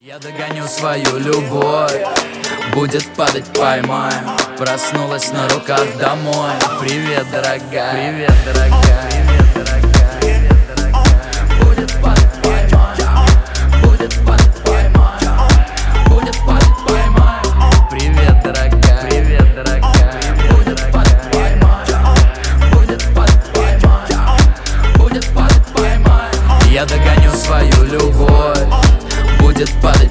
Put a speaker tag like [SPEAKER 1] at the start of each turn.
[SPEAKER 1] Я догоню свою любовь, будет падать, поймаю. Проснулась на руках домой. Привет, дорогая. Привет, дорогая. Привет, дорогая. Будет падать, поймаю. Будет падать, поймаю. Будет падать, поймаю. Привет, дорогая. Привет, дорогая. Будет падать, поймаю. Будет падать, поймаю. Будет падать, поймаю. Я догоню свою любовь, будет падать,